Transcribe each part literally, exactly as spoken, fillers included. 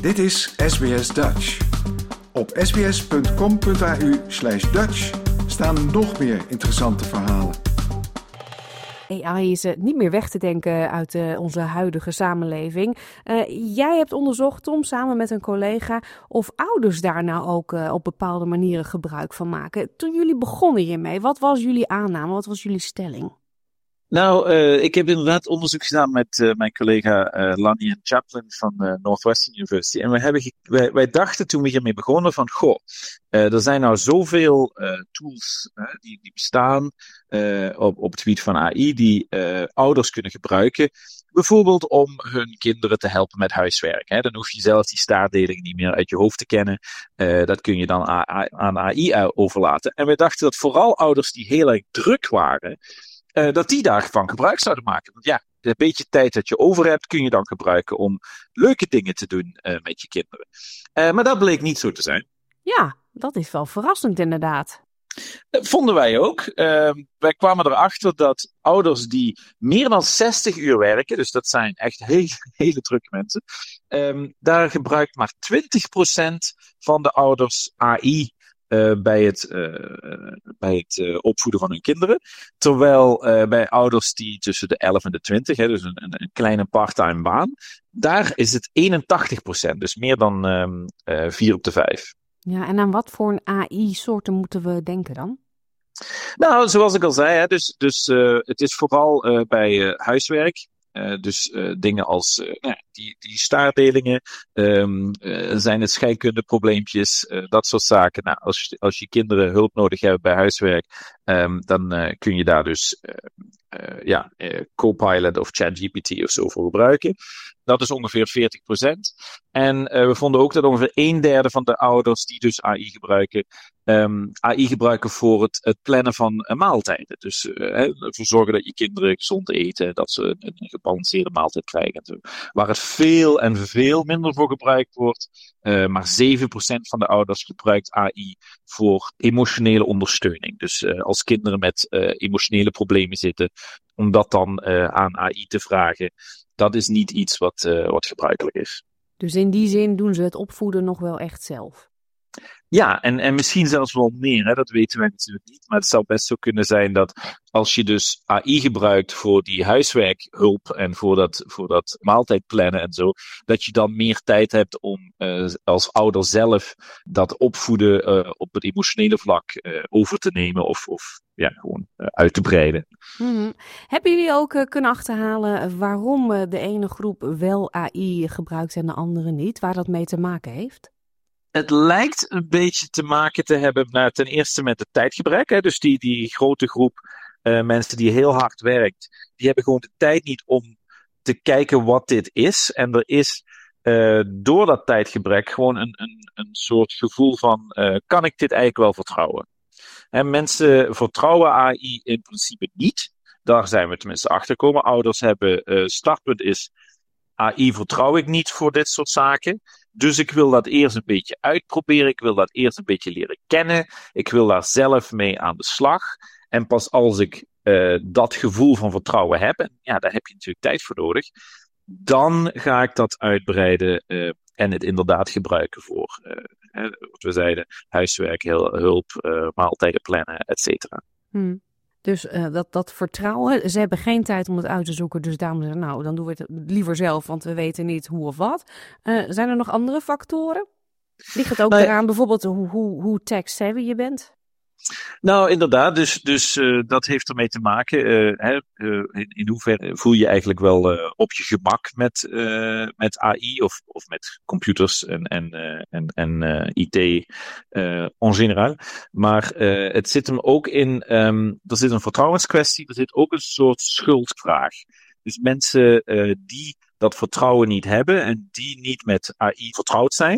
Dit is S B S Dutch. Op sbs.com.au slash Dutch staan nog meer interessante verhalen. A I is uh, niet meer weg te denken uit uh, onze huidige samenleving. Uh, jij hebt onderzocht, Tom, samen met een collega, of ouders daar nou ook uh, op bepaalde manieren gebruik van maken. Toen jullie begonnen hiermee, wat was jullie aanname? Wat was jullie stelling? Nou, uh, ik heb inderdaad onderzoek gedaan met uh, mijn collega uh, Lanny Chaplin van uh, Northwestern University. En we hebben ge- wij, wij dachten toen we hiermee begonnen van, goh, uh, er zijn nou zoveel uh, tools uh, die, die bestaan uh, op, op het gebied van A I die uh, ouders kunnen gebruiken. Bijvoorbeeld om hun kinderen te helpen met huiswerk. Hè. Dan hoef je zelf die staartdelingen niet meer uit je hoofd te kennen. Uh, dat kun je dan a- a- aan A I overlaten. En we dachten dat vooral ouders die heel erg druk waren, Uh, dat die daarvan gebruik zouden maken. Want ja, een beetje tijd dat je over hebt, kun je dan gebruiken om leuke dingen te doen uh, met je kinderen. Uh, maar dat bleek niet zo te zijn. Ja, dat is wel verrassend inderdaad. Dat vonden wij ook. Uh, wij kwamen erachter dat ouders die meer dan zestig uur werken, dus dat zijn echt hele, hele drukke mensen, um, daar gebruikt maar twintig procent van de ouders A I Uh, bij het, uh, bij het uh, opvoeden van hun kinderen. Terwijl uh, bij ouders die tussen de elf en de twintig, hè, dus een, een, een kleine parttime baan, daar is het eenentachtig procent, dus meer dan um, uh, vier op de vijf. Ja, en aan wat voor een A I-soorten moeten we denken dan? Nou, zoals ik al zei, hè, dus, dus uh, het is vooral uh, bij uh, huiswerk. Uh, dus uh, dingen als uh, nou, die, die staartdelingen, um, uh, zijn het scheikundeprobleempjes, uh, dat soort zaken. Nou, als, als je kinderen hulp nodig hebben bij huiswerk, um, dan uh, kun je daar dus uh, uh, ja, uh, Copilot of ChatGPT of zo voor gebruiken. Dat is ongeveer veertig procent. En uh, we vonden ook dat ongeveer een derde van de ouders die dus A I gebruiken, um, A I gebruiken voor het, het plannen van uh, maaltijden. Dus uh, ervoor zorgen dat je kinderen gezond eten, dat ze een, een gebalanceerde maaltijd krijgen. En zo. Waar het veel en veel minder voor gebruikt wordt, uh, maar zeven procent van de ouders gebruikt A I voor emotionele ondersteuning. Dus uh, als kinderen met uh, emotionele problemen zitten, om dat dan uh, aan A I te vragen, dat is niet iets wat, uh, wat gebruikelijk is. Dus in die zin doen ze het opvoeden nog wel echt zelf? Ja, en, en misschien zelfs wel meer, hè? Dat weten wij natuurlijk niet. Maar het zou best zo kunnen zijn dat als je dus A I gebruikt voor die huiswerkhulp en voor dat, voor dat maaltijdplannen en zo, dat je dan meer tijd hebt om uh, als ouder zelf dat opvoeden uh, op het emotionele vlak uh, over te nemen of, of ja, gewoon uh, uit te breiden. Mm-hmm. Hebben jullie ook uh, kunnen achterhalen waarom uh, de ene groep wel A I gebruikt en de andere niet? Waar dat mee te maken heeft? Het lijkt een beetje te maken te hebben, nou, ten eerste met het tijdgebrek. Hè? Dus die, die grote groep uh, mensen die heel hard werkt, die hebben gewoon de tijd niet om te kijken wat dit is. En er is uh, door dat tijdgebrek gewoon een, een, een soort gevoel van, uh, kan ik dit eigenlijk wel vertrouwen? En mensen vertrouwen A I in principe niet. Daar zijn we tenminste achter gekomen. Ouders hebben, uh, startpunt is, A I vertrouw ik niet voor dit soort zaken. Dus ik wil dat eerst een beetje uitproberen. Ik wil dat eerst een beetje leren kennen. Ik wil daar zelf mee aan de slag. En pas als ik uh, dat gevoel van vertrouwen heb, en ja, daar heb je natuurlijk tijd voor nodig, dan ga ik dat uitbreiden uh, en het inderdaad gebruiken voor, uh, hè, wat we zeiden, huiswerk, heel, hulp, uh, maaltijden plannen, et cetera. Hmm. Dus uh, dat, dat vertrouwen, ze hebben geen tijd om het uit te zoeken, dus daarom zeggen, nou, dan doen we het liever zelf, want we weten niet hoe of wat. Uh, zijn er nog andere factoren? Ligt het ook nou, eraan bijvoorbeeld hoe, hoe, hoe tech-savvy je bent? Nou, inderdaad, dus, dus uh, dat heeft ermee te maken. Uh, hè, uh, in, in hoeverre voel je eigenlijk wel uh, op je gemak met, uh, met A I of, of met computers en, en, uh, en, en uh, I T uh, en generaal. Maar uh, het zit hem ook in, um, er zit een vertrouwenskwestie, er zit ook een soort schuldvraag. Dus mensen uh, die dat vertrouwen niet hebben en die niet met A I vertrouwd zijn,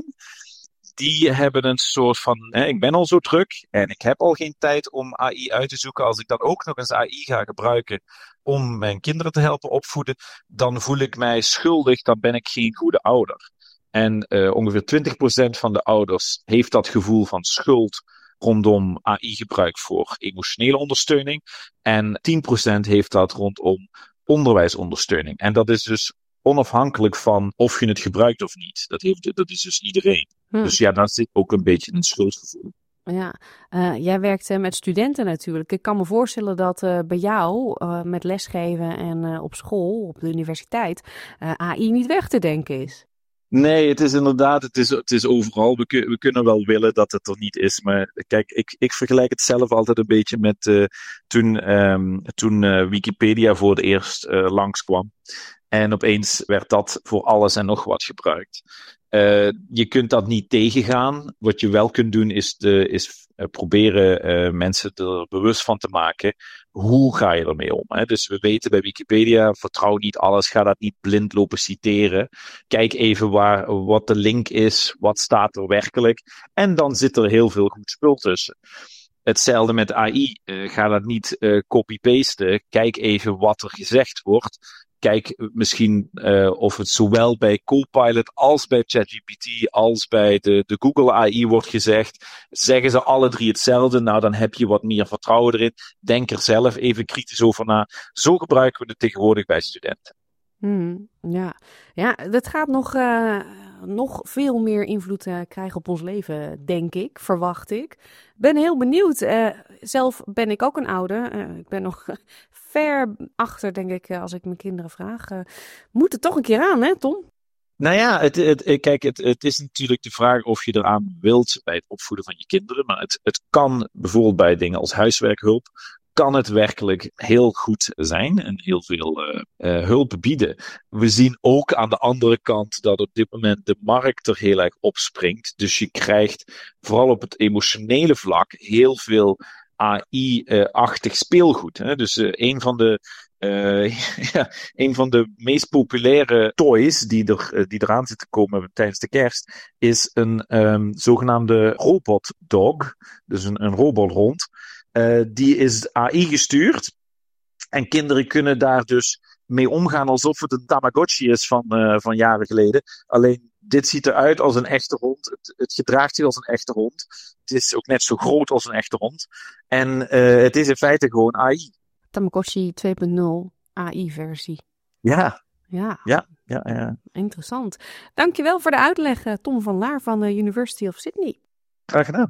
die hebben een soort van, hè, ik ben al zo druk en ik heb al geen tijd om A I uit te zoeken. Als ik dan ook nog eens A I ga gebruiken om mijn kinderen te helpen opvoeden, dan voel ik mij schuldig, dan ben ik geen goede ouder. En uh, ongeveer twintig procent van de ouders heeft dat gevoel van schuld rondom A I-gebruik voor emotionele ondersteuning. En tien procent heeft dat rondom onderwijsondersteuning. En dat is dus onafhankelijk van of je het gebruikt of niet. Dat, heeft, dat is dus iedereen. Hm. Dus ja, daar zit ook een beetje een schuldgevoel. Ja, uh, jij werkt uh, met studenten natuurlijk. Ik kan me voorstellen dat uh, bij jou uh, met lesgeven en uh, op school, op de universiteit, uh, A I niet weg te denken is. Nee, het is inderdaad, het is, het is overal. We, kun, we kunnen wel willen dat het er niet is. Maar kijk, ik, ik vergelijk het zelf altijd een beetje met uh, toen, um, toen uh, Wikipedia voor het eerst uh, langskwam. En opeens werd dat voor alles en nog wat gebruikt. Uh, je kunt dat niet tegengaan. Wat je wel kunt doen is, de, is uh, proberen uh, mensen er bewust van te maken. Hoe ga je ermee om? Hè? Dus we weten bij Wikipedia, vertrouw niet alles, ga dat niet blind lopen citeren. Kijk even waar, wat de link is, wat staat er werkelijk. En dan zit er heel veel goed spul tussen. Hetzelfde met A I. Uh, ga dat niet uh, copy-pasten. Kijk even wat er gezegd wordt. Kijk misschien uh, of het zowel bij Copilot als bij ChatGPT als bij de, de Google A I wordt gezegd. Zeggen ze alle drie hetzelfde? Nou, dan heb je wat meer vertrouwen erin. Denk er zelf even kritisch over na. Zo gebruiken we het tegenwoordig bij studenten. Hmm, ja. ja, dat gaat nog, uh, nog veel meer invloed uh, krijgen op ons leven, denk ik, verwacht ik. Ben heel benieuwd. Uh, zelf ben ik ook een ouder. Uh, ik ben nog ver achter, denk ik, als ik mijn kinderen vraag. Uh, moet het toch een keer aan, hè, Tom? Nou ja, het, het, kijk, het, het is natuurlijk de vraag of je eraan wilt bij het opvoeden van je kinderen. Maar het, het kan bijvoorbeeld bij dingen als huiswerkhulp, kan het werkelijk heel goed zijn en heel veel uh, uh, hulp bieden. We zien ook aan de andere kant dat op dit moment de markt er heel erg op springt. Dus je krijgt vooral op het emotionele vlak heel veel A I-achtig speelgoed. Hè? Dus uh, een van de Uh, ja, een van de meest populaire toys die, er, uh, die eraan zit te komen tijdens de kerst is een um, zogenaamde robot dog, dus een, een robothond. Uh, die is A I gestuurd en kinderen kunnen daar dus mee omgaan alsof het een Tamagotchi is van, uh, van jaren geleden. Alleen dit ziet eruit als een echte hond. Het, het gedraagt zich als een echte hond. Het is ook net zo groot als een echte hond. En uh, het is in feite gewoon A I. Tamagotchi twee punt nul A I-versie. Ja. Ja. Ja, ja, ja. Interessant. Dankjewel voor de uitleg, Tom van Laar van de University of Sydney. Graag gedaan.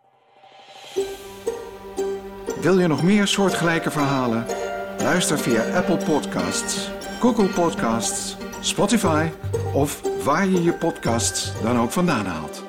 Wil je nog meer soortgelijke verhalen? Luister via Apple Podcasts, Google Podcasts, Spotify of waar je je podcasts dan ook vandaan haalt.